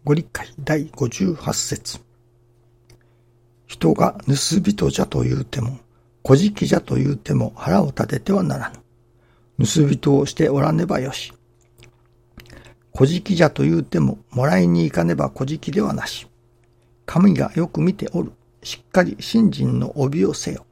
ご理解第58節。人が盗人じゃと言うても、小じじゃと言うても腹を立ててはならぬ。盗人をしておらねばよし。小じじゃと言うても、もらいに行かねば小じではなし。神がよく見ておる。しっかり信心の帯をせよ。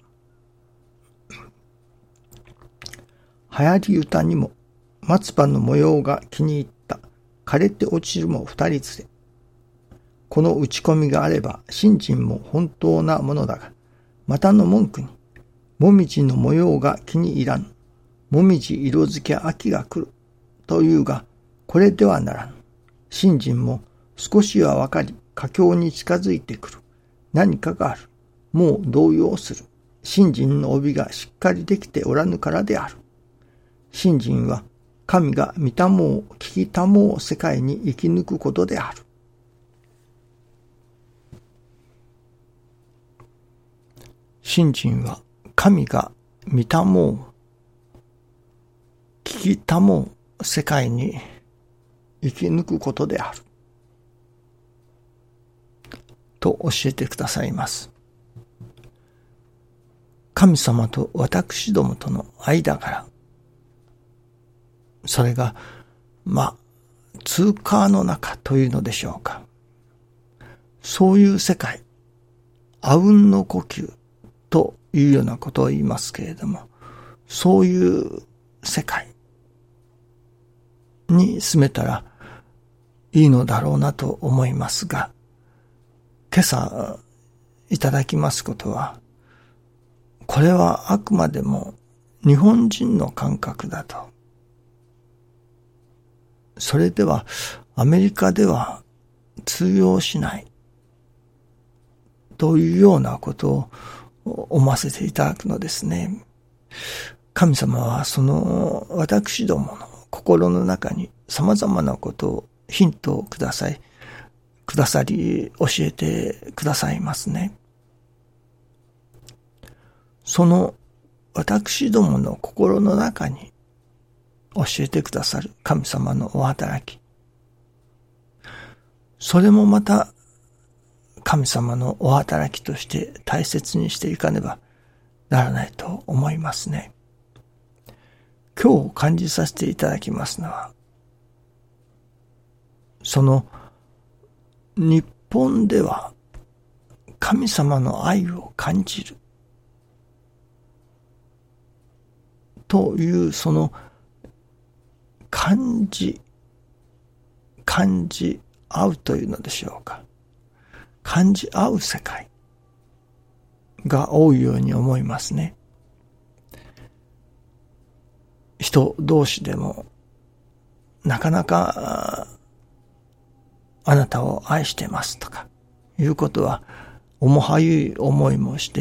流行り歌にも、松葉の模様が気に入った。枯れて落ちるも二人連れ。この打ち込みがあれば、信心も本当なものだが、またの文句に、もみじの模様が気に入らぬ。もみじ色づけ秋が来る。というが、これではならぬ。信心も少しはわかり、佳境に近づいてくる。何かがある。もう動揺する。信心の帯がしっかりできておらぬからである。信心は、神が見たもう、聞きたもう世界に生き抜くことである。信心は神が見たもう、聞きたもう世界に生き抜くことである。と教えてくださいます。神様と私どもとの間から、それが、通貨の中というのでしょうか。そういう世界、あうんの呼吸というようなことを言いますけれども、そういう世界に住めたらいいのだろうなと思いますが、今朝いただきますことは、これはあくまでも日本人の感覚だと。それではアメリカでは通用しないというようなことを思わせていただくのですね。神様はその私どもの心の中に様々なことをヒントをくださり教えてくださいますね。その私どもの心の中に教えてくださる神様のお働き。それもまた神様のお働きとして大切にしていかねばならないと思いますね。今日感じさせていただきますのは、その日本では神様の愛を感じるというその感じ合うというのでしょうか。感じ合う世界が多いように思いますね。人同士でもなかなかあなたを愛してますとかいうことは重はゆい思いもして、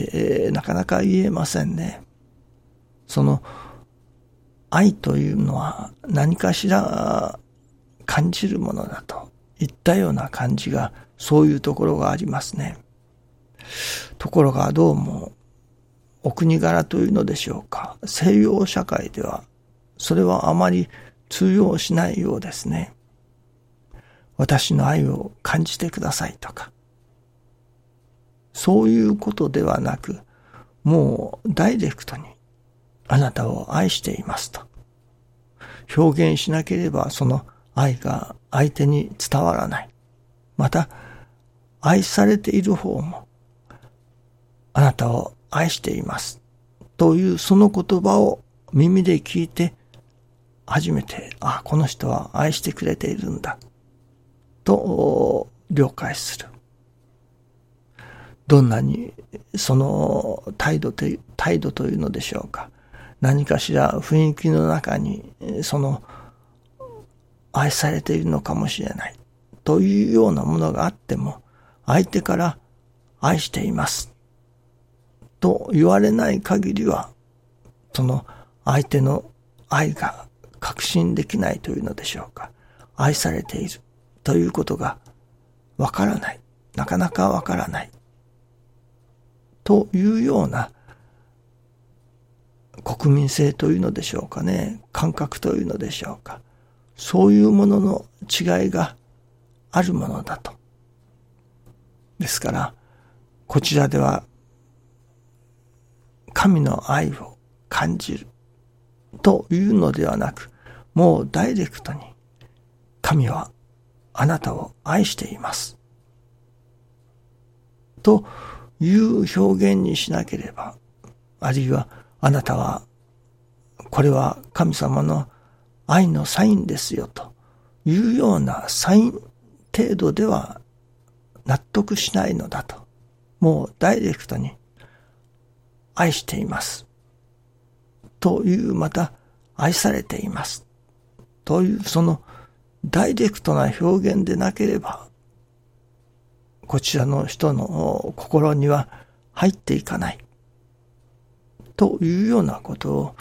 なかなか言えませんね。その愛というのは何かしら感じるものだといったような感じが、そういうところがありますね。ところがどうもお国柄というのでしょうか、西洋社会ではそれはあまり通用しないようですね。私の愛を感じてくださいとか、そういうことではなく、もうダイレクトにあなたを愛していますと表現しなければ、その愛が相手に伝わらない。また愛されている方もあなたを愛していますというその言葉を耳で聞いて初めて、この人は愛してくれているんだと了解する。どんなにその態度というのでしょうか、何かしら雰囲気の中にその愛されているのかもしれないというようなものがあっても、相手から愛していますと言われない限りは、その相手の愛が確信できないというのでしょうか、愛されているということがわからない、なかなかわからないというような国民性というのでしょうかね、感覚というのでしょうか、そういうものの違いがあるものだと。ですから、こちらでは神の愛を感じるというのではなく、もうダイレクトに神はあなたを愛していますという表現にしなければ、あるいはあなたはこれは神様の愛のサインですよというようなサイン程度では納得しないのだと。もうダイレクトに愛していますという、また愛されていますという、そのダイレクトな表現でなければ、こちらの人の心には入っていかないというようなことを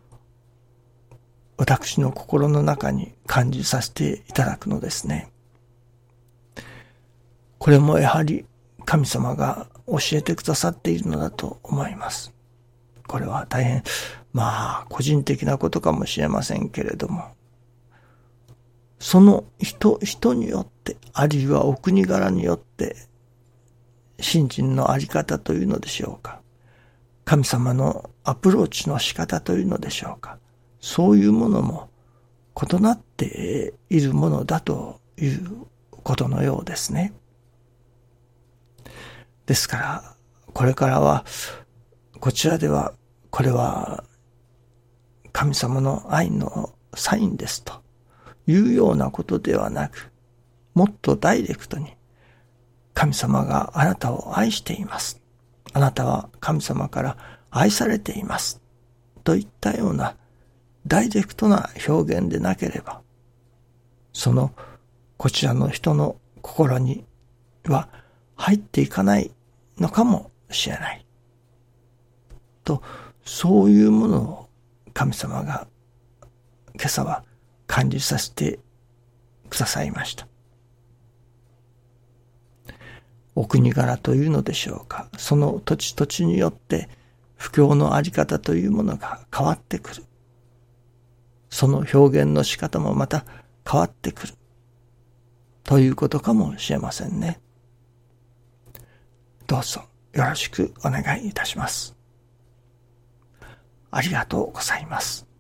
私の心の中に感じさせていただくのですね。これもやはり神様が教えてくださっているのだと思います。これは大変個人的なことかもしれませんけれども、その人によって、あるいはお国柄によって、信心のあり方というのでしょうか、神様のアプローチの仕方というのでしょうか、そういうものも異なっているものだということのようですね。ですから、これからは、こちらでは、これは神様の愛のサインですというようなことではなく、もっとダイレクトに、神様があなたを愛しています。あなたは神様から愛されています。といったようなダイレクトな表現でなければ、こちらの人の心には入っていかないのかもしれない。と、そういうものを神様が今朝は感じさせてくださいました。お国柄というのでしょうか、その土地土地によって布教のあり方というものが変わってくる。その表現の仕方もまた変わってくる。ということかもしれませんね。どうぞよろしくお願いいたします。ありがとうございます。